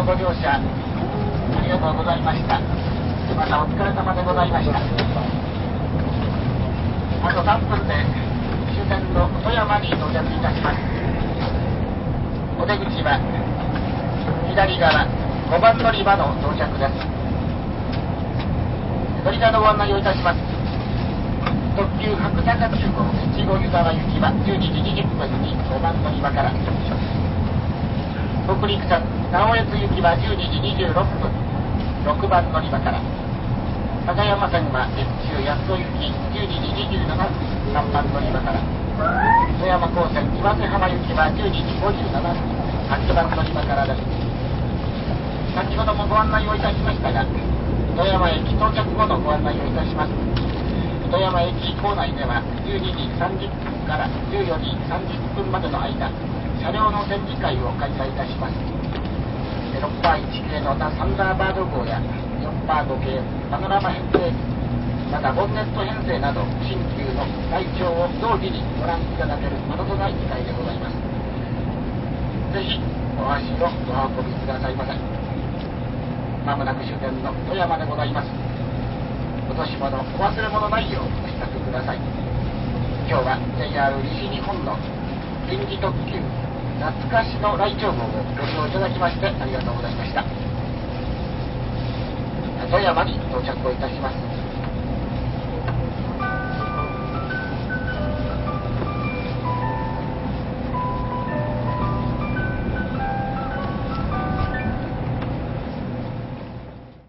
ご乗車ありがとうございました。またお疲れ様でございました。あと3分で終点の富山に到着いたします。お出口は左側5番乗り場の到着です。乗り換えのご案内をいたします。特急白坂中号越後湯沢行きは12時20分に5番乗り場から北陸線直江津行きは12時26分6番乗り場から高山線は越中八尾行き12時27分3番乗り場から富山高専岩瀬浜行きは12時57分8番乗り場からです。先ほどもご案内をいたしましたが富山駅到着後のご案内をいたします。富山駅構内では12時30分から14時30分までの間車両の展示会を開催いたします。6パー1系のザ・サンダーバード号や4パー5系パノラマ編成またボンネット編成など新旧の台帳を同時にご覧いただけるものとない機会でございます。ぜひお足をお運びくださいませ。まもなく終点の富山でございます。今年ものお忘れ物ないようお支度ください。今日は JR 西日本の臨時特急懐かしの来庁号をご利用いただきましてありがとうございました。富山に到着をいたします。